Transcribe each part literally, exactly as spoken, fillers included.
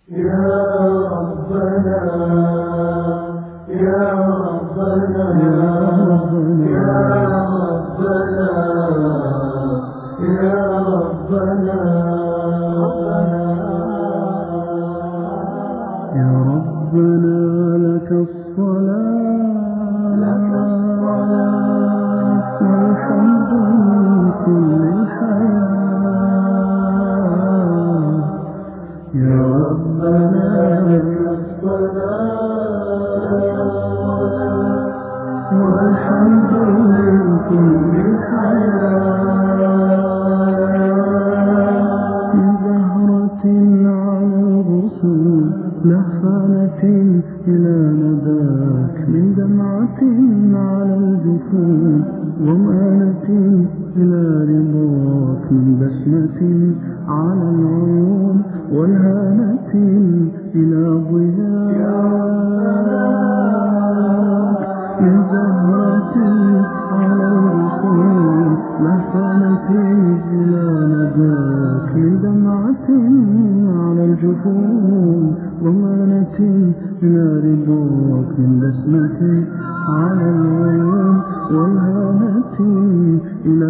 يا ربنا يا ربنا يا ربنا يا ربنا يا ربنا لك الصلاة والحمد من كل الحياة يا ربنا لك الصلاة والحمد من كل الحياة من زهرة على الغصون لهفانة إلى نداك من دمعة على الجفون ضمانة إلى رضاك من بسمة على العيون والهانة إلى ضياك من زهرة على الغصون لهفانة إلى نداك من دمعة على الجفون ضمانة إلى رضاك من بسمة على العيون والهانة إلى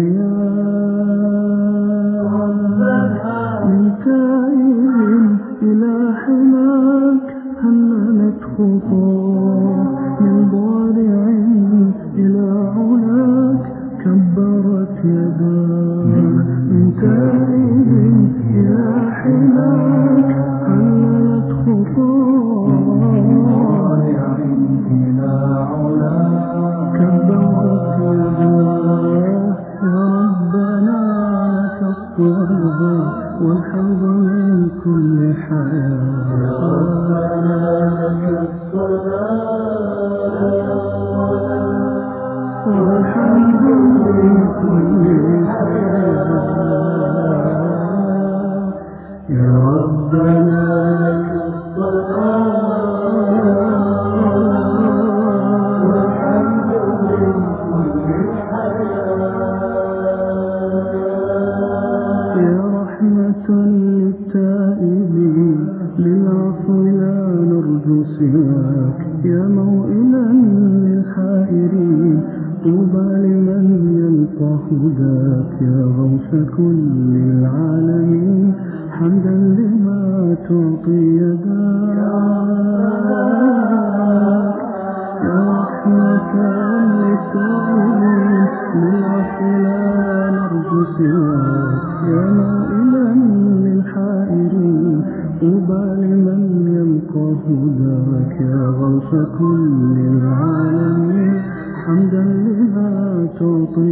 ضياك من تائب إلى حماك هننت خطاه من ضارع إلى علاك كبرت يداك من تائب إلى حماك هننت خطاه إلى علاك كبرت يداك يا ربنا لك الصلاة والحمد من كل حياة يا ربنا لك الصلاة والحمد من كل حياة يا ربنا لك الصلاة والحمد من كل حياة يا رحمة للتائبين للعفو لا نرجو سواك يا موئلا للحائرين طوبى لمن يلقى هداك يا غوث كل العالمين حمدا لما تعطي يداك يا رحمة للتائبين للعفو لا نرجو سواك يا موئلا للحائرين طوبى لمن يلقى هداك يا غوث كل العالمين حمدا لما تعطي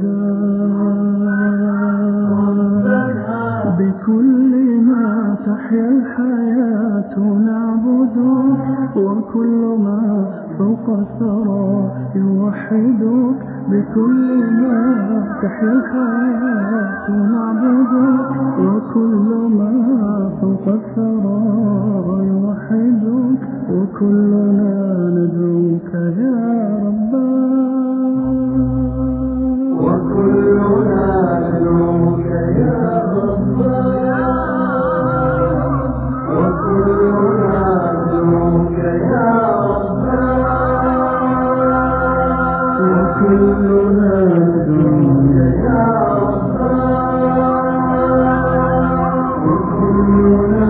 يداك بكل ما تحيا الحياة نعبدك وكل ما فوق الثرى يوحدك بكل ما تحيا الحياة نعبدك وكل ما فوق الثرى يوحدك وكلنا ندعوك يا ربنا وكلنا ندعوك يا ربنا وكلنا ندعوك يا ربنا وكلنا ندعوك يا ربنا وكلنا